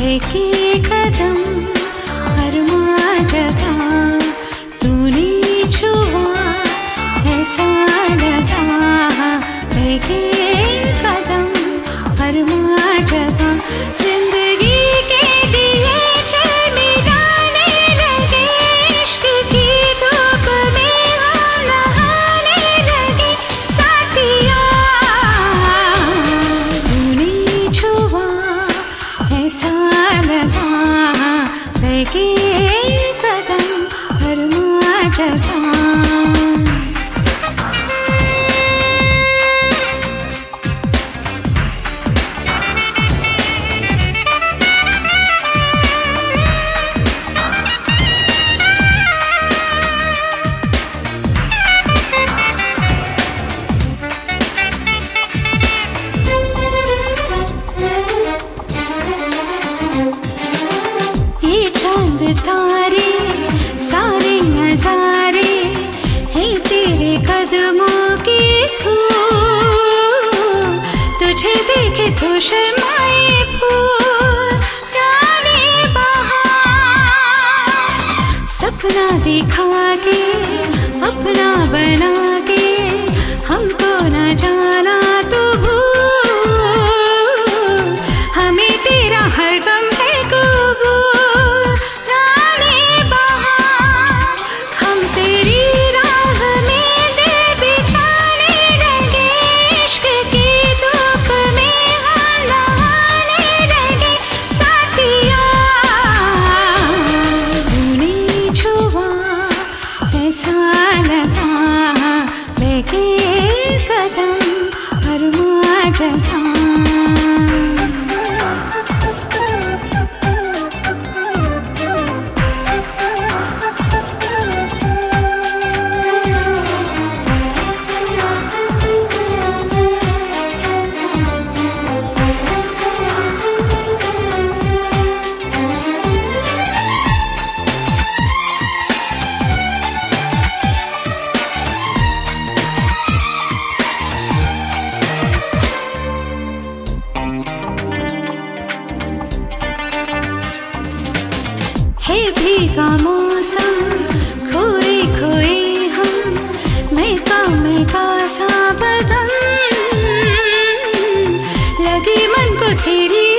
के कदम अरमा जगा तूने छुआ ऐसा लगा के कदम अरमा जगा जिंदगी के दिए चल मिटाने लगे इश्क की धूप में हम नहाने लगे साथिया तूने छुआ ऐसा लगा के कदम अरमा जगा तारे सारे नजारे हैं तेरे कदमों की धूल तुझे देखे तो शर्माए फूल जाने बहार सपना दिखा के अपना बना के हमको न जाना तो भूल हमें तेरा हर गम है कबूल के कदम अरमा जगा है भीगा मौसम खोए खोए हम मैं का सा बदन लगी मन को तेरी